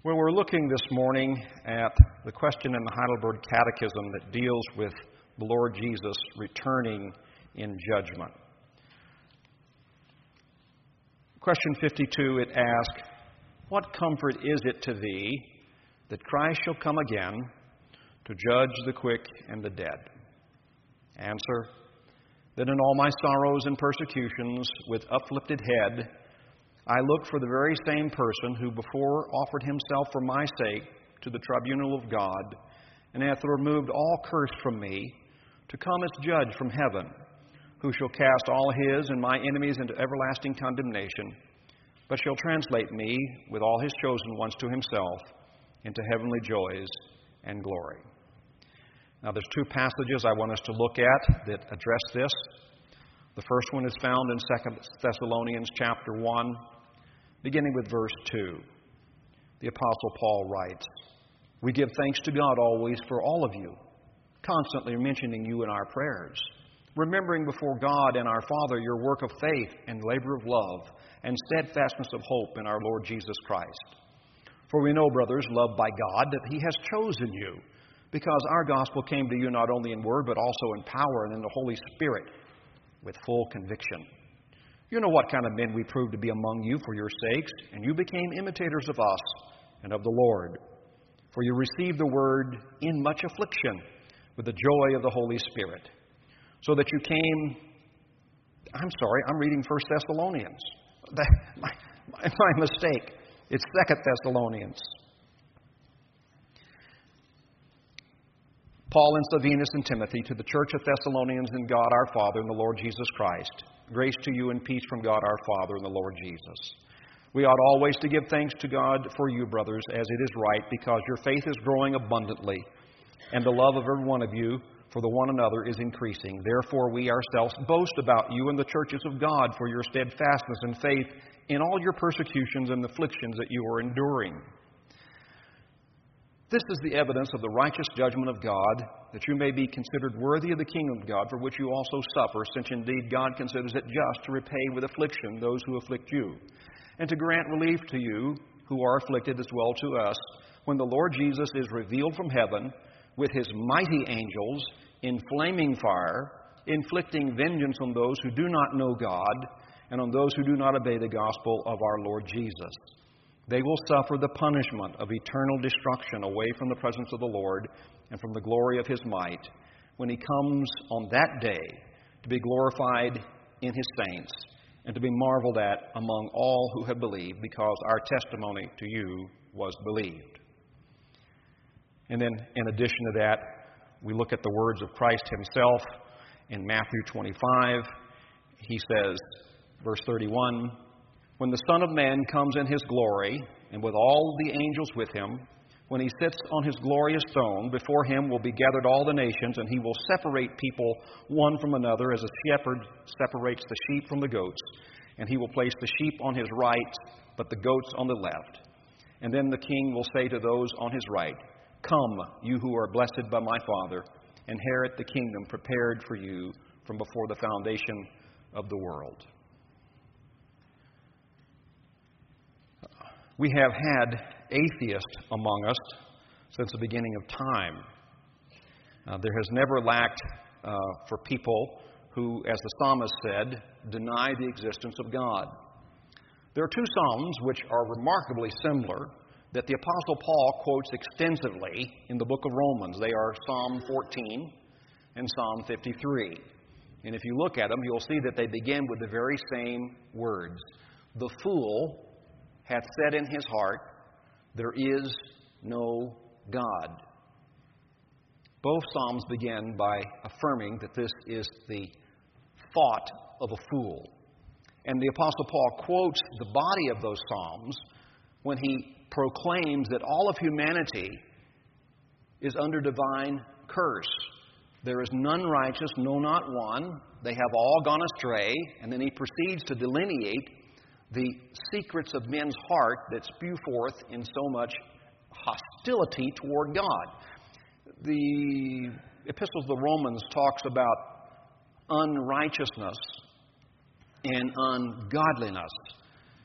Well, we're looking this morning at the question in the Heidelberg Catechism that deals with the Lord Jesus returning in judgment. Question 52, it asks, "What comfort is it to thee that Christ shall come again to judge the quick and the dead?" Answer, that in all my sorrows and persecutions with uplifted head, I look for the very same person who before offered himself for my sake to the tribunal of God, and hath removed all curse from me, to come as judge from heaven, who shall cast all his and my enemies into everlasting condemnation, but shall translate me with all his chosen ones to himself into heavenly joys and glory. Now there's two passages I want us to look at that address this. The first one is found in 2 Thessalonians chapter 1, beginning with verse 2. The Apostle Paul writes, "We give thanks to God always for all of you, constantly mentioning you in our prayers, remembering before God and our Father your work of faith and labor of love and steadfastness of hope in our Lord Jesus Christ. For we know, brothers, loved by God, that He has chosen you, because our gospel came to you not only in word, but also in power and in the Holy Spirit, with full conviction. You know what kind of men we proved to be among you for your sakes, and you became imitators of us and of the Lord. For you received the word in much affliction, with the joy of the Holy Spirit, so that you came..." I'm reading 1 Thessalonians. My mistake. It's 2 Thessalonians. Paul and Silvanus and Timothy, to the church of Thessalonians in God our Father and the Lord Jesus Christ. Grace to you and peace from God our Father and the Lord Jesus. We ought always to give thanks to God for you, brothers, as it is right, because your faith is growing abundantly, and the love of every one of you for the one another is increasing. Therefore we ourselves boast about you in the churches of God for your steadfastness and faith in all your persecutions and afflictions that you are enduring. This is the evidence of the righteous judgment of God, that you may be considered worthy of the kingdom of God, for which you also suffer, since indeed God considers it just to repay with affliction those who afflict you, and to grant relief to you who are afflicted as well to us, when the Lord Jesus is revealed from heaven with his mighty angels in flaming fire, inflicting vengeance on those who do not know God and on those who do not obey the gospel of our Lord Jesus. They will suffer the punishment of eternal destruction away from the presence of the Lord and from the glory of his might, when he comes on that day to be glorified in his saints and to be marveled at among all who have believed, because our testimony to you was believed." And then, in addition to that, we look at the words of Christ himself in Matthew 25. He says, verse 31, "When the Son of Man comes in his glory, and with all the angels with him, when he sits on his glorious throne, before him will be gathered all the nations, and he will separate people one from another, as a shepherd separates the sheep from the goats. And he will place the sheep on his right, but the goats on the left. And then the King will say to those on his right, 'Come, you who are blessed by my Father, inherit the kingdom prepared for you from before the foundation of the world.'" We have had atheists among us since the beginning of time. There has never lacked for people who, as the psalmist said, deny the existence of God. There are two psalms which are remarkably similar that the Apostle Paul quotes extensively in the book of Romans. They are Psalm 14 and Psalm 53. And if you look at them, you'll see that they begin with the very same words. "The fool hath said in his heart, there is no God." Both Psalms begin by affirming that this is the thought of a fool. And the Apostle Paul quotes the body of those Psalms when he proclaims that all of humanity is under divine curse. There is none righteous, no, not one. They have all gone astray. And then he proceeds to delineate the secrets of men's heart that spew forth in so much hostility toward God. The Epistles of the Romans talks about unrighteousness and ungodliness.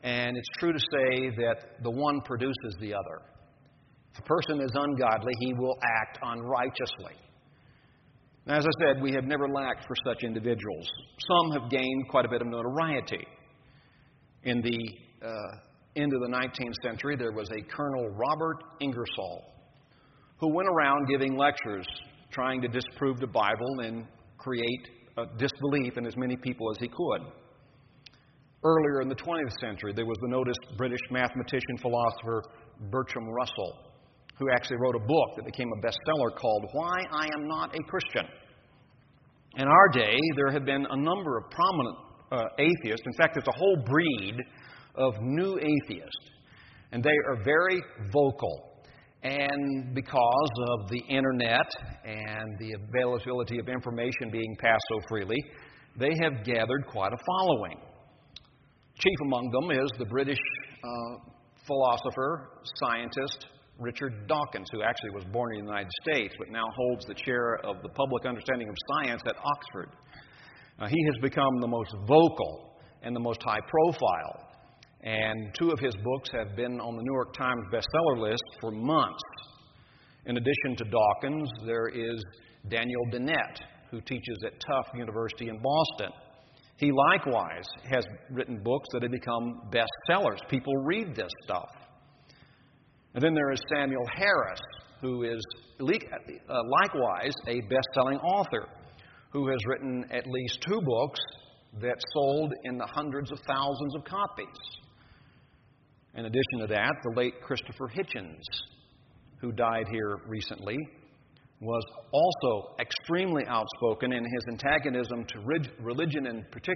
And it's true to say that the one produces the other. If a person is ungodly, he will act unrighteously. Now, as I said, we have never lacked for such individuals. Some have gained quite a bit of notoriety. In the end of the 19th century, there was a Colonel Robert Ingersoll who went around giving lectures trying to disprove the Bible and create a disbelief in as many people as he could. Earlier in the 20th century, there was the noted British mathematician philosopher Bertrand Russell, who actually wrote a book that became a bestseller called Why I Am Not a Christian. In our day, there have been a number of prominent atheists. In fact, there's a whole breed of new atheists, and they are very vocal. And because of the internet and the availability of information being passed so freely, they have gathered quite a following. Chief among them is the British philosopher, scientist, Richard Dawkins, who actually was born in the United States, but now holds the chair of the public understanding of science at Oxford. He has become the most vocal and the most high profile. And 2 of his books have been on the New York Times bestseller list for months. In addition to Dawkins, there is Daniel Dennett, who teaches at Tufts University in Boston. He likewise has written books that have become bestsellers. People read this stuff. And then there is Samuel Harris, who is likewise a best-selling author, who has written at least 2 books that sold in the hundreds of thousands of copies. In addition to that, the late Christopher Hitchens, who died here recently, was also extremely outspoken in his antagonism to religion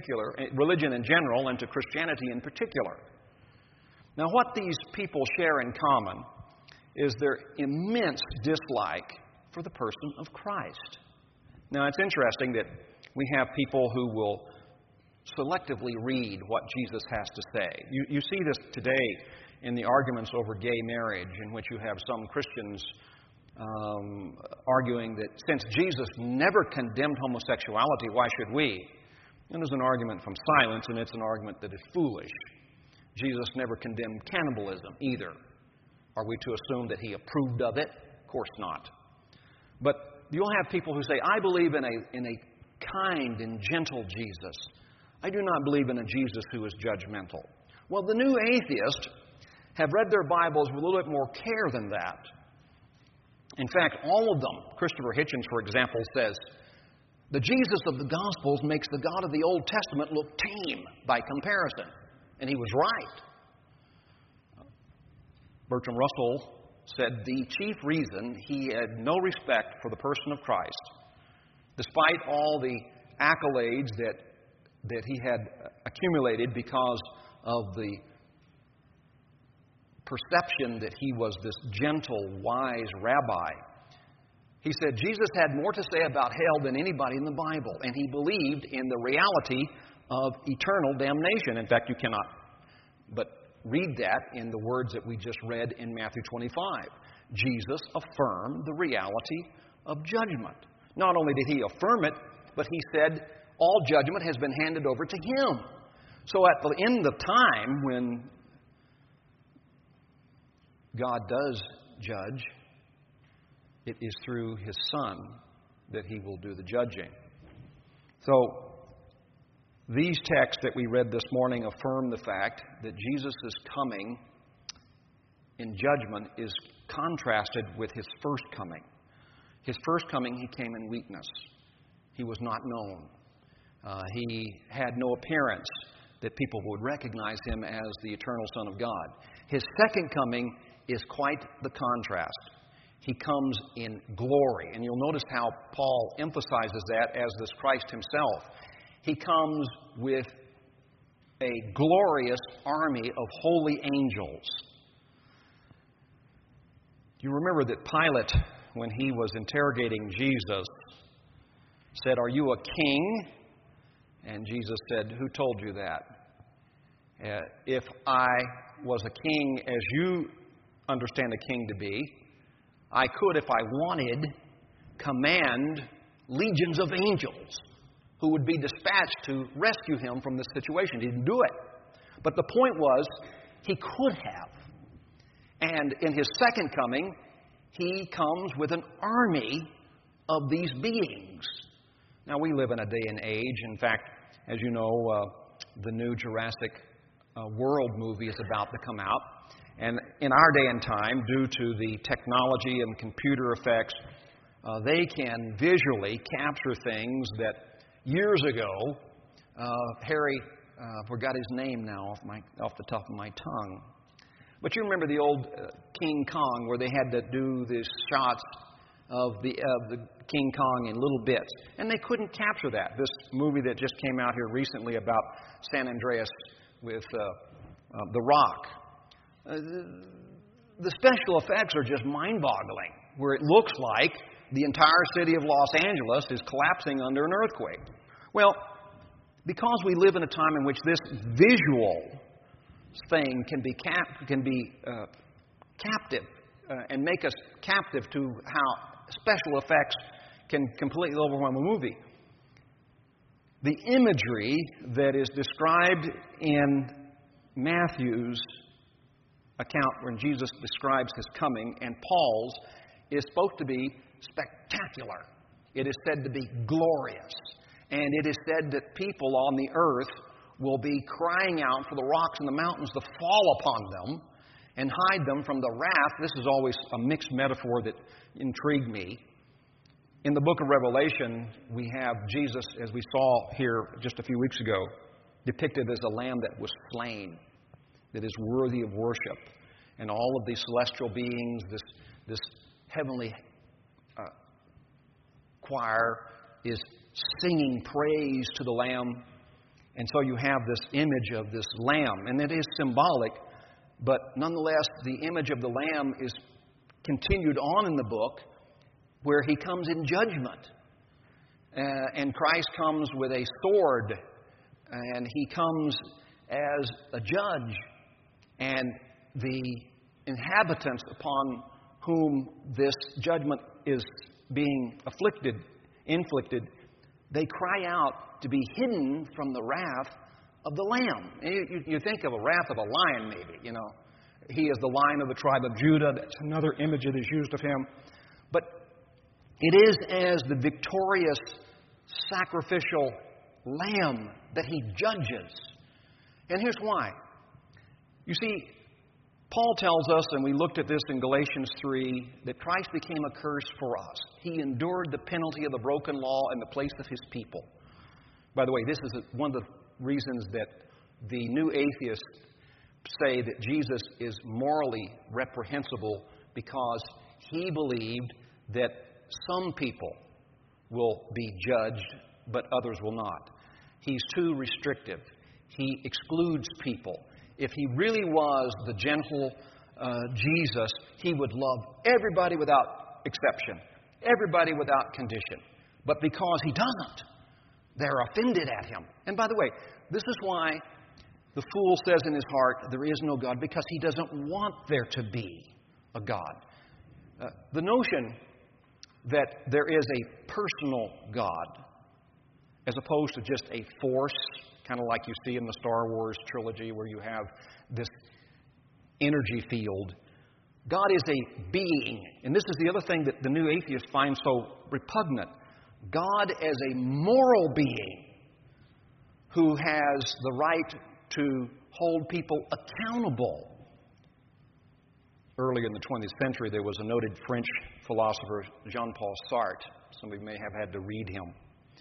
in general, and to Christianity in particular. Now, what these people share in common is their immense dislike for the person of Christ. Now, it's interesting that we have people who will selectively read what Jesus has to say. You see this today in the arguments over gay marriage, in which you have some Christians arguing that since Jesus never condemned homosexuality, why should we? And there's an argument from silence, and it's an argument that is foolish. Jesus never condemned cannibalism either. Are we to assume that he approved of it? Of course not. But you'll have people who say, I believe in a kind and gentle Jesus. I do not believe in a Jesus who is judgmental. Well, the new atheists have read their Bibles with a little bit more care than that. In fact, all of them, Christopher Hitchens, for example, says, the Jesus of the Gospels makes the God of the Old Testament look tame by comparison. And he was right. Bertrand Russell said the chief reason he had no respect for the person of Christ, despite all the accolades that he had accumulated because of the perception that he was this gentle, wise rabbi. He said Jesus had more to say about hell than anybody in the Bible, and he believed in the reality of eternal damnation. In fact, you cannot but read that in the words that we just read in Matthew 25. Jesus affirmed the reality of judgment. Not only did he affirm it, but he said all judgment has been handed over to him. So at the end of time, when God does judge, it is through his Son that he will do the judging. So these texts that we read this morning affirm the fact that Jesus' coming in judgment is contrasted with his first coming. His first coming, he came in weakness. He was not known. He had no appearance that people would recognize him as the eternal Son of God. His second coming is quite the contrast. He comes in glory. And you'll notice how Paul emphasizes that, as does Christ himself. He comes with a glorious army of holy angels. You remember that Pilate, when he was interrogating Jesus, said, "Are you a king?" And Jesus said, "Who told you that? If I was a king as you understand a king to be, I could, if I wanted, command legions of angels who would be dispatched to rescue him from this situation." He didn't do it. But the point was, He could have. And in His second coming, He comes with an army of these beings. Now, we live in a day and age. In fact, as you know, the new Jurassic World movie is about to come out. And in our day and time, due to the technology and computer effects, they can visually capture things that years ago, Harry, forgot his name now off the top of my tongue. But you remember the old King Kong, where they had to do these shots of the King Kong in little bits. And they couldn't capture that. This movie that just came out here recently about San Andreas with The Rock. The special effects are just mind-boggling, where it looks like the entire city of Los Angeles is collapsing under an earthquake. Well, because we live in a time in which this visual thing can be captive and make us captive to how special effects can completely overwhelm a movie. The imagery that is described in Matthew's account when Jesus describes His coming and Paul's is supposed to be spectacular. It is said to be glorious. And it is said that people on the earth will be crying out for the rocks and the mountains to fall upon them and hide them from the wrath. This is always a mixed metaphor that intrigued me. In the book of Revelation, we have Jesus, as we saw here just a few weeks ago, depicted as a lamb that was slain, that is worthy of worship. And all of these celestial beings, this heavenly choir is singing praise to the Lamb. And so you have this image of this Lamb. And it is symbolic, but nonetheless, the image of the Lamb is continued on in the book where He comes in judgment. And Christ comes with a sword. And He comes as a judge. And the inhabitants upon whom this judgment is being inflicted, they cry out to be hidden from the wrath of the Lamb. You think of a wrath of a lion, maybe, you know. He is the Lion of the tribe of Judah. That's another image that is used of Him. But it is as the victorious sacrificial Lamb that He judges. And here's why. You see, Paul tells us, and we looked at this in Galatians 3, that Christ became a curse for us. He endured the penalty of the broken law in the place of His people. By the way, this is one of the reasons that the new atheists say that Jesus is morally reprehensible, because He believed that some people will be judged, but others will not. He's too restrictive. He excludes people. If He really was the gentle Jesus, He would love everybody without exception, everybody without condition. But because He doesn't, they're offended at Him. And by the way, this is why the fool says in his heart, there is no God, because he doesn't want there to be a God. The notion that there is a personal God, as opposed to just a force, kind of like you see in the Star Wars trilogy where you have this energy field. God is a being. And this is the other thing that the new atheists find so repugnant. God as a moral being who has the right to hold people accountable. Early in the 20th century, there was a noted French philosopher, Jean-Paul Sartre. Some of you may have had to read him.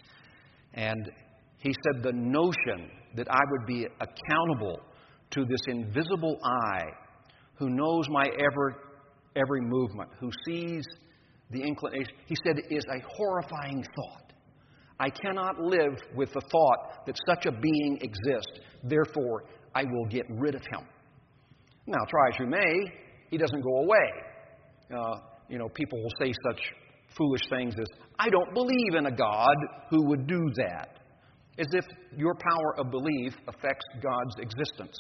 And he said the notion that I would be accountable to this invisible eye who knows my every movement, who sees the inclination, he said, is a horrifying thought. I cannot live with the thought that such a being exists. Therefore, I will get rid of him. Now, try as you may, he doesn't go away. People will say such foolish things as, I don't believe in a God who would do that. As if your power of belief affects God's existence.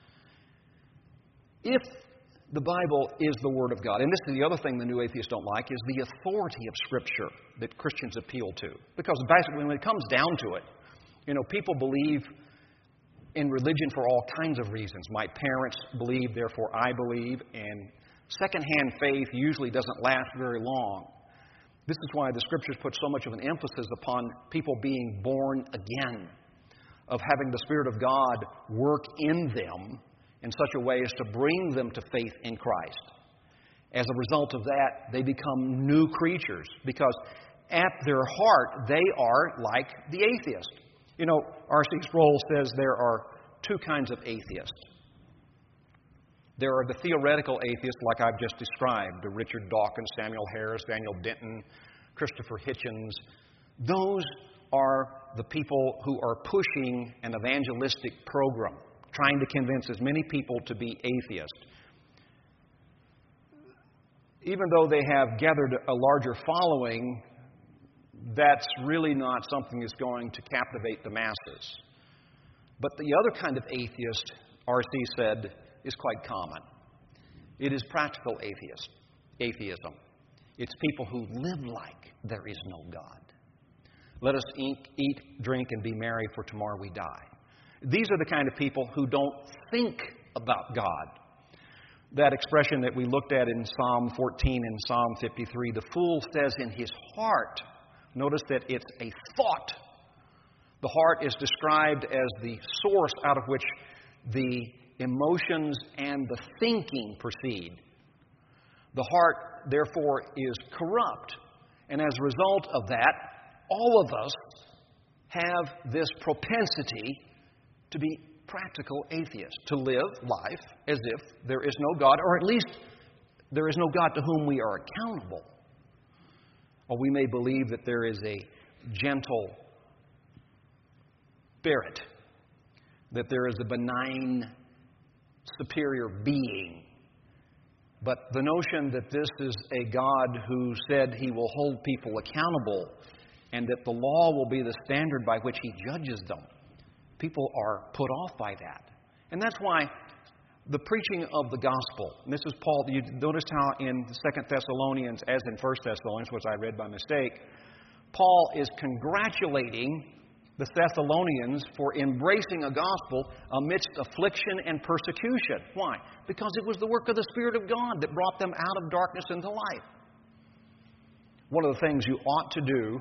If the Bible is the Word of God, and this is the other thing the new atheists don't like, is the authority of Scripture that Christians appeal to. Because basically when it comes down to it, people believe in religion for all kinds of reasons. My parents believe, therefore I believe, and secondhand faith usually doesn't last very long. This is why the Scriptures put so much of an emphasis upon people being born again, of having the Spirit of God work in them in such a way as to bring them to faith in Christ. As a result of that, they become new creatures because at their heart, they are like the atheist. You know, R.C. Sproul says there are two kinds of atheists. There are the theoretical atheists, like I've just described, the Richard Dawkins, Samuel Harris, Daniel Denton, Christopher Hitchens. Those are the people who are pushing an evangelistic program, trying to convince as many people to be atheists. Even though they have gathered a larger following, that's really not something that's going to captivate the masses. But the other kind of atheist, R.C. said, is quite common. It is practical atheism. It's people who live like there is no God. Let us eat, drink, and be merry, for tomorrow we die. These are the kind of people who don't think about God. That expression that we looked at in Psalm 14 and Psalm 53, the fool says in his heart, notice that it's a thought. The heart is described as the source out of which the emotions and the thinking proceed. The heart, therefore, is corrupt. And as a result of that, all of us have this propensity to be practical atheists, to live life as if there is no God, or at least there is no God to whom we are accountable. Or we may believe that there is a gentle spirit, that there is a benign superior being. But the notion that this is a God who said He will hold people accountable and that the law will be the standard by which He judges them, people are put off by that. And that's why the preaching of the gospel, and this is Paul, you notice how in 2 Thessalonians, as in 1 Thessalonians, which I read by mistake, Paul is congratulating the Thessalonians for embracing a gospel amidst affliction and persecution. Why? Because it was the work of the Spirit of God that brought them out of darkness into light. One of the things you ought to do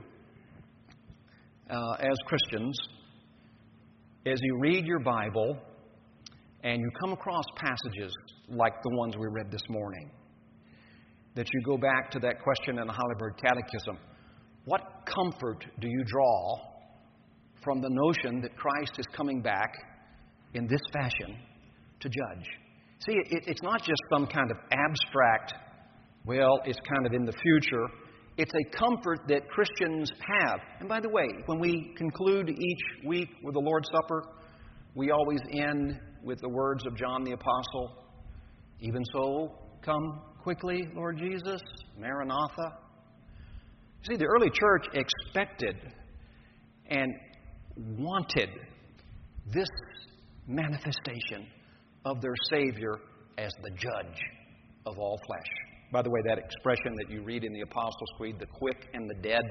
as Christians is you read your Bible and you come across passages like the ones we read this morning, that you go back to that question in the Heidelberg Catechism. What comfort do you draw from the notion that Christ is coming back in this fashion to judge? See, it's not just some kind of abstract, well, it's kind of in the future. It's a comfort that Christians have. And by the way, when we conclude each week with the Lord's Supper, we always end with the words of John the Apostle, "Even so, come quickly, Lord Jesus, Maranatha." See, the early church expected and wanted this manifestation of their Savior as the judge of all flesh. By the way, that expression that you read in the Apostles' Creed, the quick and the dead,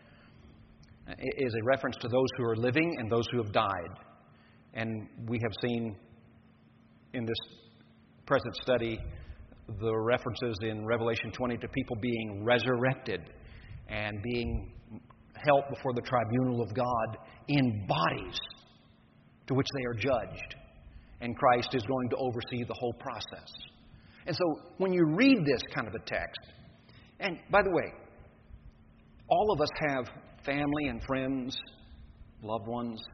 is a reference to those who are living and those who have died. And we have seen in this present study the references in Revelation 20 to people being resurrected and being held before the tribunal of God in bodies to which they are judged. And Christ is going to oversee the whole process. And so when you read this kind of a text, and by the way, all of us have family and friends, loved ones.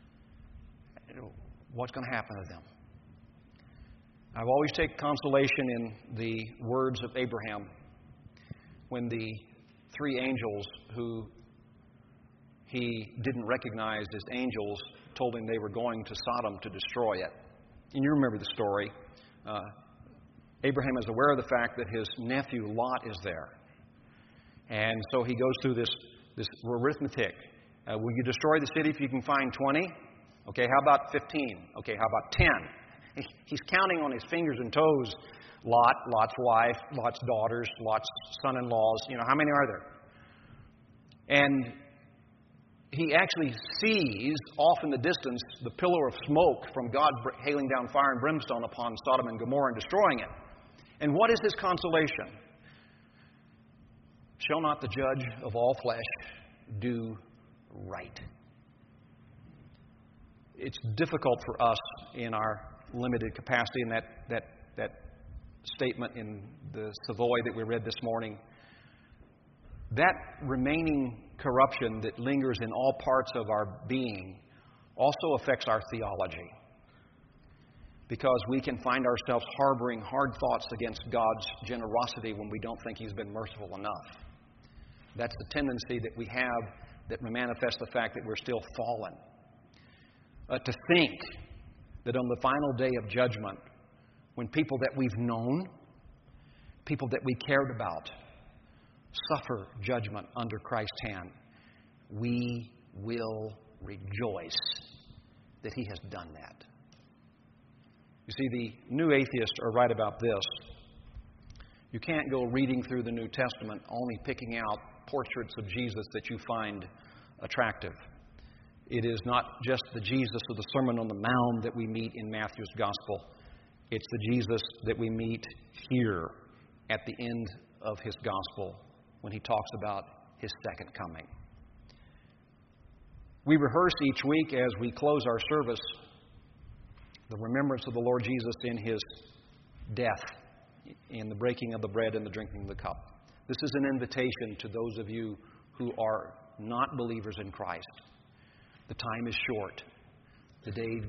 What's going to happen to them? I've always taken consolation in the words of Abraham when the three angels who he didn't recognize as angels told him they were going to Sodom to destroy it. And you remember the story. Abraham is aware of the fact that his nephew Lot is there. And so he goes through this arithmetic. Will you destroy the city if you can find 20? Okay, how about 15? Okay, how about 10? He's counting on his fingers and toes. Lot's wife, Lot's daughters, Lot's son-in-laws. How many are there? And he actually sees off in the distance the pillar of smoke from God hailing down fire and brimstone upon Sodom and Gomorrah and destroying it. And what is his consolation? Shall not the judge of all flesh do right? It's difficult for us in our limited capacity, and that statement in the Savoy that we read this morning, that remaining corruption that lingers in all parts of our being also affects our theology, because we can find ourselves harboring hard thoughts against God's generosity when we don't think He's been merciful enough. That's the tendency that we have that manifests the fact that we're still fallen. To think that on the final day of judgment, when people that we've known, people that we cared about, suffer judgment under Christ's hand, we will rejoice that He has done that. You see, the new atheists are right about this. You can't go reading through the New Testament only picking out portraits of Jesus that you find attractive. It is not just the Jesus of the Sermon on the Mount that we meet in Matthew's Gospel. It's the Jesus that we meet here at the end of His Gospel when He talks about His second coming. We rehearse each week as we close our service the remembrance of the Lord Jesus in His death, in the breaking of the bread and the drinking of the cup. This is an invitation to those of you who are not believers in Christ. The time is short. The days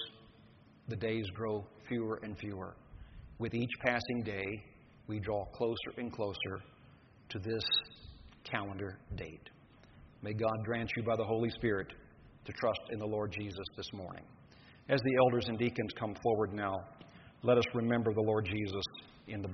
grow fewer and fewer. With each passing day, we draw closer and closer to this calendar date. May God grant you by the Holy Spirit to trust in the Lord Jesus this morning. As the elders and deacons come forward now, let us remember the Lord Jesus in the